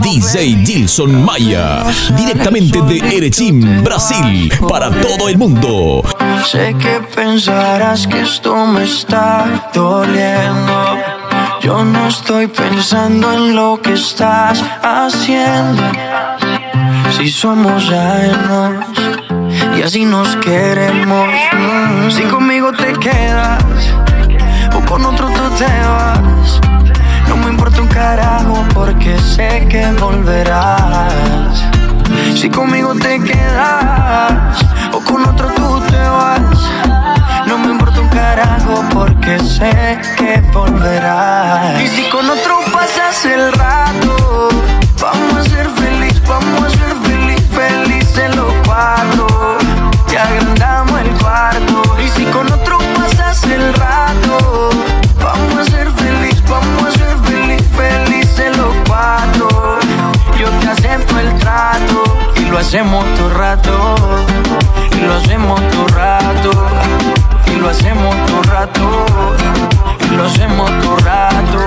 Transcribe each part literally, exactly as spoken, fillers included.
D J Gilson Maya, directamente de Erechim, Brasil, para todo el mundo. Sé que pensarás que esto me está doliendo. Yo no estoy pensando en lo que estás haciendo. Si somos ajenos y así nos queremos. Si conmigo te quedas o con otro tú te vas, no me importa un carajo porque sé que volverás. Si conmigo te quedas o con otro tú te vas, no me importa un carajo porque sé que volverás. Y si con otro pasas el rato, vamos a ser feliz, vamos a ser feliz, felices los cuatro. Te agrandamos el cuarto. Y si con otro pasas el rato, vamos a ser feliz, vamos a ser feliz, felices los cuatro. Yo te acepto el trato y lo hacemos todo rato, y lo hacemos todo rato, y lo hacemos todo rato, y lo hacemos todo rato,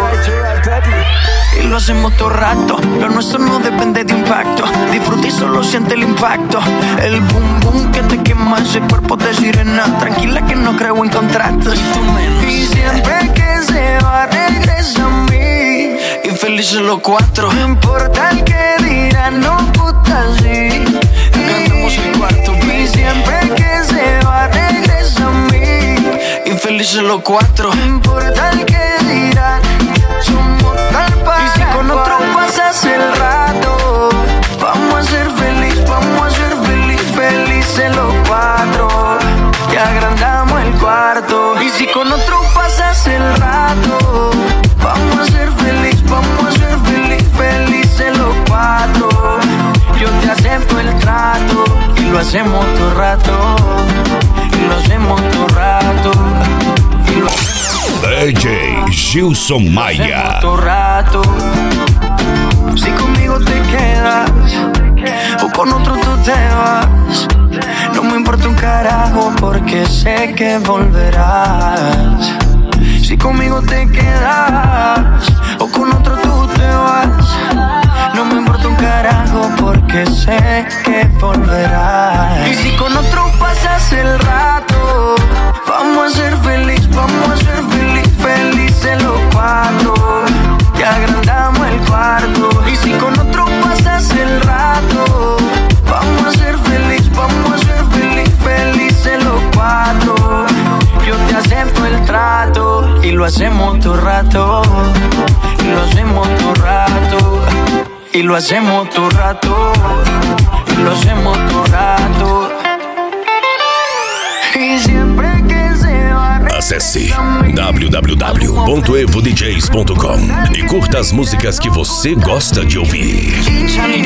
y lo hacemos todo rato. Lo nuestro no depende de impacto, disfruta y solo siente el impacto. El boom boom que te quema ese cuerpo de sirena. Tranquila que no creo en contratos, y tú menos. Y siempre que se va regresa a mí, y felices los cuatro. No importa el que dirán, no puta sí. Cantamos el cuarto, y siempre que se va regresa a mí, y felices los cuatro. No importa el que dirán, somos tal para. Y si con otro pasas el rato, vamos a ser feliz, vamos a ser feliz, felices los cuatro. Te agrandamos el cuarto. Y si con otro pasas el rato, vamos a ser feliz, vamos a ser feliz, felices los cuatro. Yo te acepto el trato y lo hacemos todo rato, y lo hacemos todo rato, y lo hacemos D J Gilson Maya. todo rato. Si conmigo te quedas o con otro tú te vas, no me importa un carajo porque sé que volverás. Si conmigo te quedas o con otro tú te vas, no me importa un carajo porque sé que volverás. Y si con otro pasas el rato, vamos a ser feliz, vamos a ser feliz, felices los cuatro. Te agrandamos el cuarto. Y si con otro pasas el rato, vamos a ser feliz, vamos a ser feliz, felices los cuatro. Yo te acepto el trato y lo hacemos todo rato, y lo hacemos todo rato, y lo hacemos todo rato, y lo hacemos todo rato. E sempre que se va. Acesse w w w ponto evo d js ponto com e curta as músicas que você gosta de ouvir.